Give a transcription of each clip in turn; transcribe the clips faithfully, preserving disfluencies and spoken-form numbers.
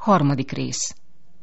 Harmadik rész.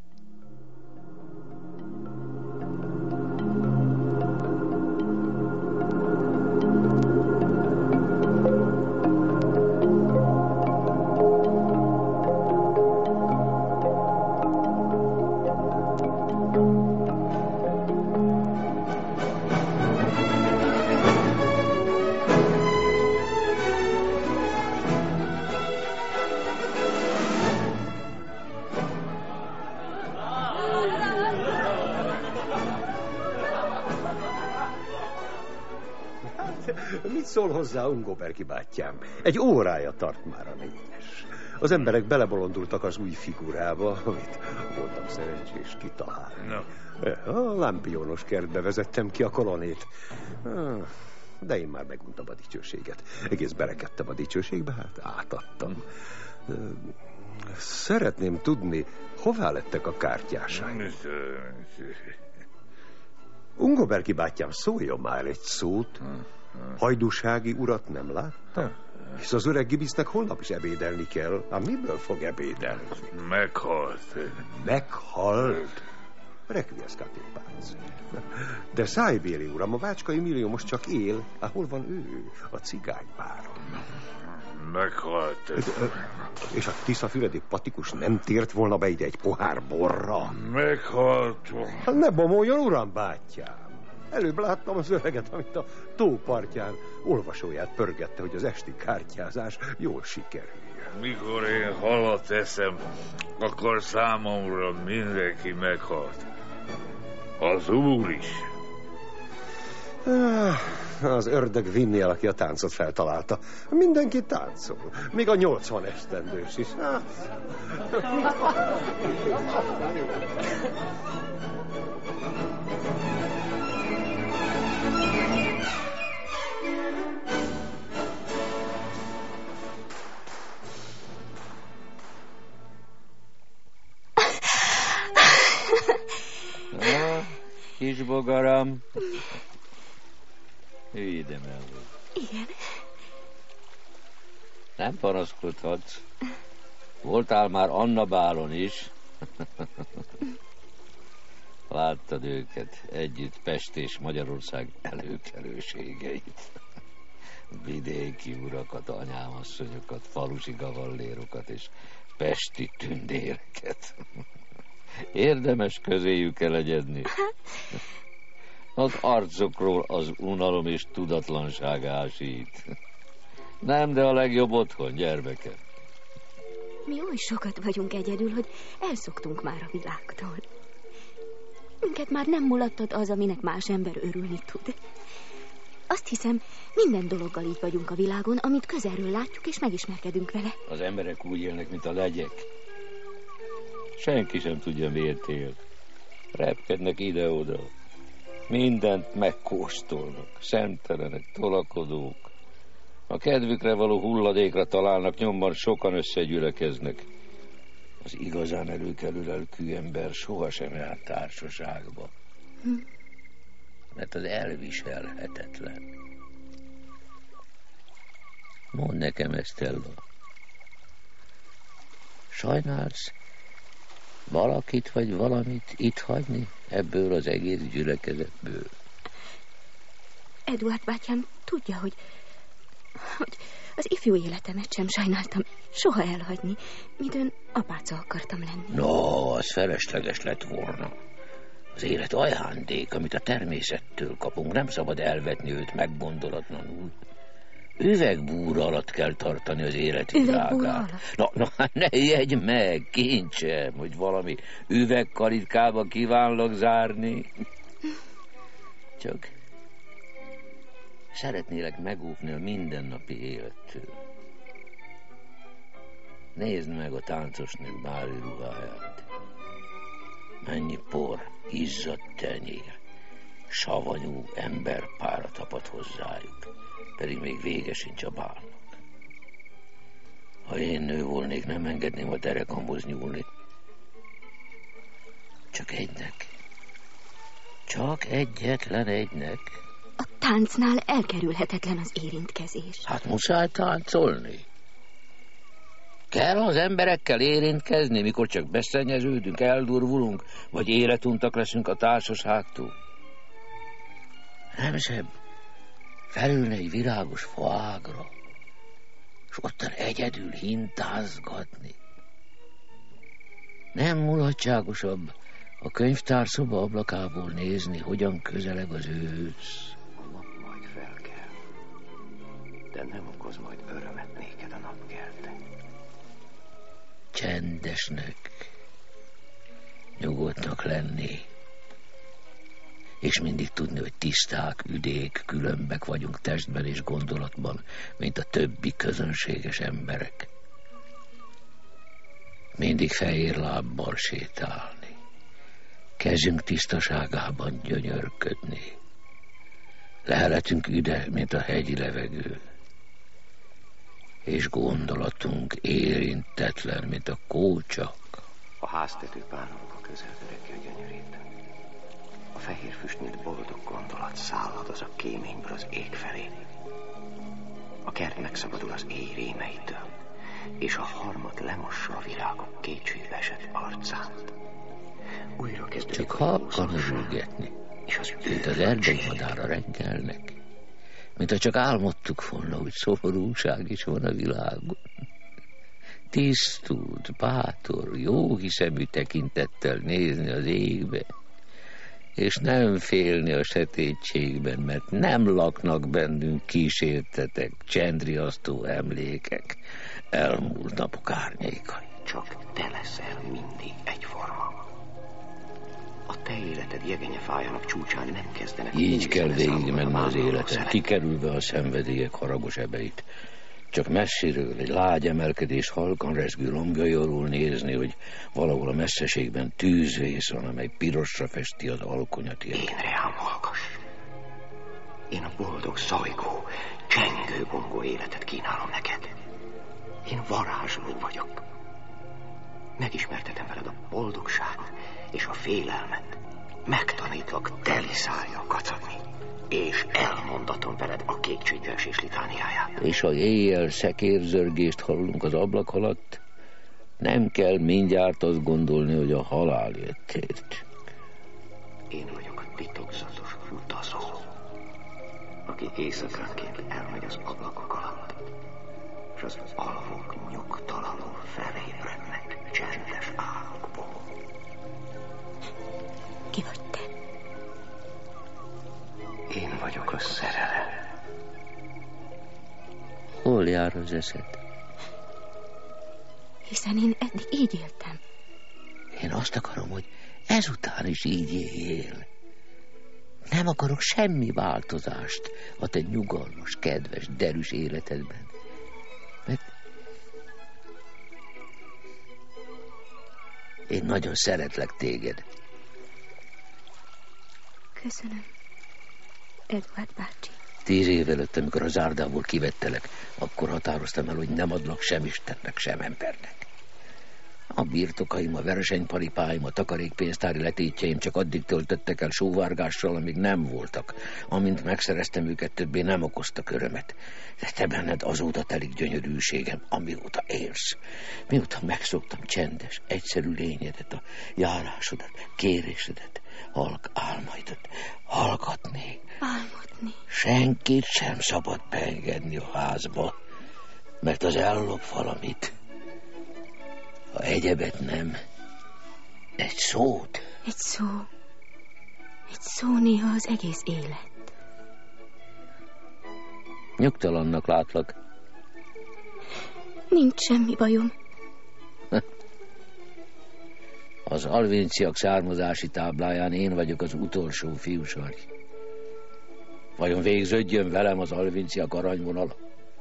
Mit szól hozzá Ungobergi bátyám? Egy órája tart már a négyes. Az emberek belebolondultak az új figurába, amit voltam szerencsés kitalálni. No. A Lampionos kertbe vezettem ki a kolonét. De én már meguntam a dicsőséget. Egész berekedtem a dicsőségbe, hát átadtam. Szeretném tudni, hová lettek a kártyásaim. Ungobergi bátyám, szóljon már egy szót. Hajdúsági urat nem látta? Hisz az öreg Gibisznek holnap is ebédelni kell. Ám miből fog ebédelni? Meghalt. Meghalt? Requiescat in pace. De szájbéli uram, a Bácskai Millió most csak él. Há, hol van ő? A cigánybáron. Meghalt. És a tiszafüredi patikus nem tért volna be ide egy pohár borra? Meghalt. Hát ne bomoljon, uram, bátyám. Előbb láttam az öreget, amit a tópartján olvasóját pörgette, hogy az esti kártyázás jól sikerüljön. Mikor én halat eszem, akkor számomra mindenki meghalt. Az úr is. Az ördög vinni el, aki a táncot feltalálta. Mindenki táncol. Még a nyolcvan esztendős is. Kis bogaram. Ülj ide mellé. Igen. Nem panaszkodhatsz. Voltál már Anna bálon is. Láttad őket együtt, Pest és Magyarország előkelőségeit. Vidéki urakat, anyámasszonyokat, falusi gavallérokat és pesti tündéreket. Érdemes közéjük elegyedni. Az arcokról az unalom és tudatlanság ásít. Nem, de a legjobb otthon, gyermeke. Mi oly sokat vagyunk egyedül, hogy elszoktunk már a világtól. Minket már nem mulattad az, aminek más ember örülni tud. Azt hiszem, minden dologgal így vagyunk a világon, amit közelről látjuk és megismerkedünk vele. Az emberek úgy élnek, mint a legyek. Senki sem tudja, miért él. Repkednek ide-oda. Mindent megkóstolnak. Szemtelenek, tolakodók. A kedvükre való hulladékra találnak, nyomban sokan összegyülekeznek. Az igazán előkelő lelkű ember sohasem jár társaságba. Hm. Mert az elviselhetetlen. Mondd nekem, Estella. Sajnálsz valakit vagy valamit itt hagyni ebből az egész gyülekezetből? Eduard bátyám tudja, hogy, hogy az ifjú életemet sem sajnáltam soha elhagyni, midőn apáca akartam lenni. No, az felesleges lett volna. Az élet ajándék, amit a természettől kapunk, nem szabad elvetni őt meggondolatlanul. Üvegbúra alatt kell tartani az életvilágát. Na, na, ne jegy meg, kincsem, hogy valami üvegkalitkába kívánlak zárni. Csak szeretnélek megóvni a mindennapi élettől. Nézd meg a táncosnők báli ruháját. Mennyi por, izzadt tenyér, savanyú emberpára tapad hozzájuk, pedig még vége sincs a bálnak. Ha én nő volnék, nem engedném a derekamhoz nyúlni. Csak egynek. Csak egyetlen egynek. A táncnál elkerülhetetlen az érintkezés. Hát muszáj táncolni. Kell az emberekkel érintkezni, mikor csak beszennyeződünk, eldurvulunk, vagy életuntak leszünk a társaságtól? Nem szebb felülni egy virágos faágra, és ottan egyedül hintázgatni. Nem mulatságosabb a könyvtárszoba ablakából nézni, hogyan közeleg az ősz. A nap majd felkel, de nem okoz majd örömet néked a napkelte. Csendesnek, nyugodtnak lenni, és mindig tudni, hogy tiszták, üdék, különbek vagyunk testben és gondolatban, mint a többi közönséges emberek. Mindig fehér lábbal sétálni, kezünk tisztaságában gyönyörködni. Leheletünk üde, mint a hegyi levegő, és gondolatunk érintetlen, mint a kócsak. A háztető párolga közelvedekkel gyönyörít. A fehér füst, mint boldog gondolat szállad az a kéményből az ég felé. A kert megszabadul az éj rémeitől, és a harmat lemossa a virágok kétségbe esett arcát. Újra kezdődik csak halkan örülgetni, mint az erdei madára reggelnek, mint ha csak álmodtuk volna, hogy szomorúság is van a világon. Tisztult, bátor, jóhiszemű tekintettel nézni az égbe, és nem félni a sötétségben, mert nem laknak bennünk kísértetek, csendriasztó emlékek, elmúlt napok árnyékai. Csak te leszel mindig egyforma. A te életed jegenye fájának csúcsán nem kezdenek... Így kell végigmenni az életen, kikerülve a szenvedélyek haragos ebeit. Csak messziről egy lágy emelkedés halkan rezgő lombjairól nézni, hogy valahol a messzeségben tűzvész van, amely pirosra festi az alkonyat. Én rám hallgass. Én a boldog, szajgó, csengő, bongó életet kínálom neked. Én varázsló vagyok. Megismertetem veled a boldogságot és a félelmet. Megtanítlak teli szájjal kacagni, és elmondatom veled a kétségbeesés litániáját. És ha éjjel szekérzörgést hallunk az ablak alatt, nem kell mindjárt azt gondolni, hogy a halál jött értünk. Én vagyok a titokzatos utazó, aki éjszakánként elmegy az ablakok alatt, és az alvók nyugtalanul felébrednek csendes álmokból. Ki vagy te? Én vagyok a szerelem. Hol jár az eszed? Hiszen én eddig így éltem. Én azt akarom, hogy ezután is így éljél. Nem akarok semmi változást a te nyugalmas, kedves, derűs életedben. Mert én nagyon szeretlek téged. Köszönöm, Edward bácsi. Tíz év előtt, amikor az zárdából kivettelek, akkor határoztam el, hogy nem adlak sem Istennek, sem embernek. A birtokaim, a versenyparipáim, a takarékpénztári letétjeim csak addig töltöttek el sóvárgással, amíg nem voltak. Amint megszereztem őket, többé nem okoztak örömet. De te benned azóta telik gyönyörűségem, amióta élsz. Mióta megszoktam csendes, egyszerű lényedet, a járásodat, kérésedet, halk álmaidat, hallgatni. Álmodni. Senkit sem szabad beengedni a házba, mert az ellop valamit. Ha egyebet nem, egy szót. Egy szó. Egy szó néha az egész élet. Nyugtalannak látlak. Nincs semmi bajom. Az alvinciak származási tábláján én vagyok az utolsó fiúsarj. Vajon végződjön velem az alvinciak aranyvonala?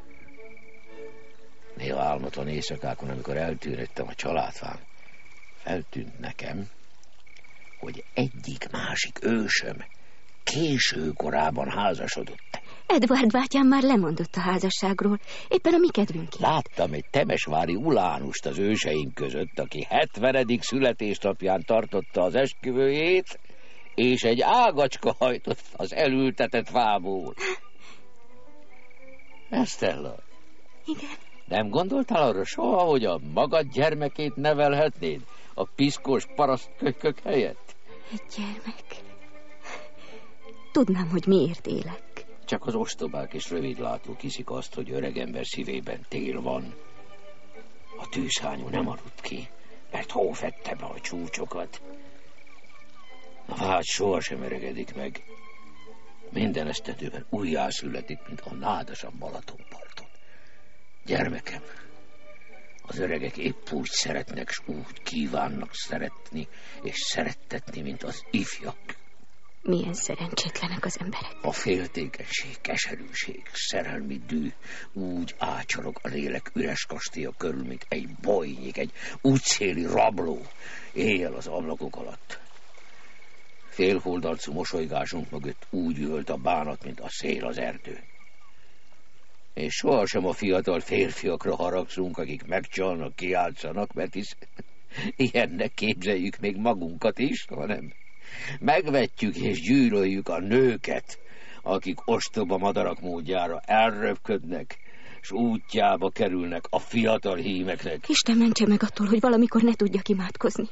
Néha álmatlan éjszakákon, amikor eltűnöttem a családfán, feltűnt nekem, hogy egyik-másik ősöm késő korában házasodott. Edward bátyám már lemondott a házasságról, éppen a mi kedvünkért. Láttam egy temesvári ulánust az őseink között, aki hetvenedik születésnapján tartotta az esküvőjét, és egy ágacska hajtott az elültetett fából. Estella. Igen. Nem gondoltál arra soha, hogy a magad gyermekét nevelhetnéd a piszkos parasztkölykök helyett? Egy gyermek. Tudnám, hogy miért élek. Csak az ostobák és rövidlátók hiszik azt, hogy öregember szívében tél van. A tűzhányú nem aludt ki, mert hó fette be a csúcsokat. A vágy sohasem öregedik meg. Minden esztendőben újjászületik, mint a nádasabb Balatonparton. Gyermekem, az öregek épp úgy szeretnek, s úgy kívánnak szeretni és szerettetni, mint az ifjak. Milyen szerencsétlenek az emberek. A féltékenység, keserűség, szerelmi dű úgy ácsorog a lélek üres kastélya körül, mint egy bojnyik, egy útszéli rabló éjjel az ablakok alatt. Félholdarcú mosolygásunk mögött úgy üvölt a bánat, mint a szél az erdő. És sohasem a fiatal férfiakra haragszunk, akik megcsalnak, kiáltszanak, mert hisz ilyennek képzeljük még magunkat is, hanem megvetjük és gyűlöljük a nőket, akik ostoba madarak módjára elröpködnek, s útjába kerülnek a fiatal hímeknek. Isten mentse meg attól, hogy valamikor ne tudjak imádkozni.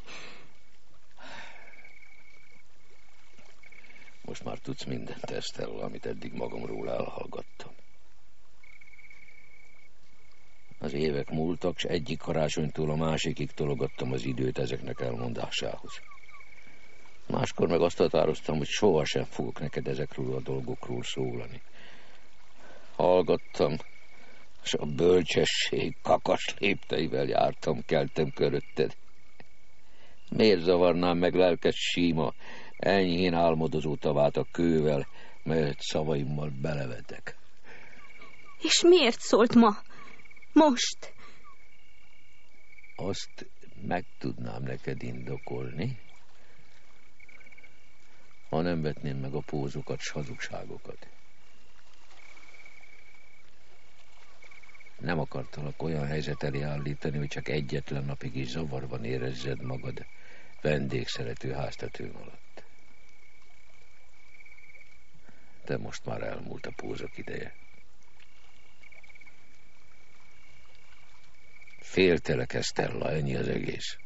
Most már tudsz mindent, Estella, amit eddig magamról elhallgattam. Az évek múltak, s egyik karácsonytól a másikig tologattam az időt ezeknek elmondásához. Máskor meg azt határoztam, hogy sohasem fogok neked ezekről a dolgokról szólani. Hallgattam, és a bölcsesség kakas lépteivel jártam, keltem körötted. Miért zavarnám meg lelkes síma, enyhén álmodozó tavát a kővel, melyet szavaimmal belevetek? És miért szólt ma? Most? Azt meg tudnám neked indokolni, ha nem vetném meg a pózokat, s hazugságokat. Nem akartalak olyan helyzet elé állítani, hogy csak egyetlen napig is zavarban érezzed magad vendégszerető háztetőm alatt. De most már elmúlt a pózok ideje. Féltelek, Estella, ennyi az egész.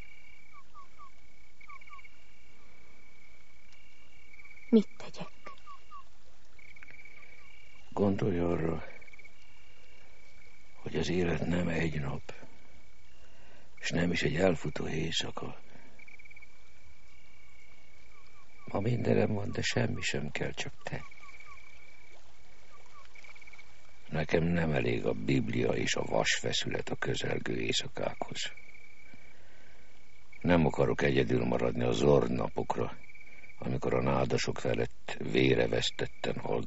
Mit tegyek? Gondolj arra, hogy az élet nem egy nap, és nem is egy elfutó éjszaka. Ma mindenem van, de semmi sem kell, csak te. Nekem nem elég a Biblia és a vasfeszület a közelgő éjszakákhoz. Nem akarok egyedül maradni a zord napokra, amikor a nádasok felett vére vesztetten hal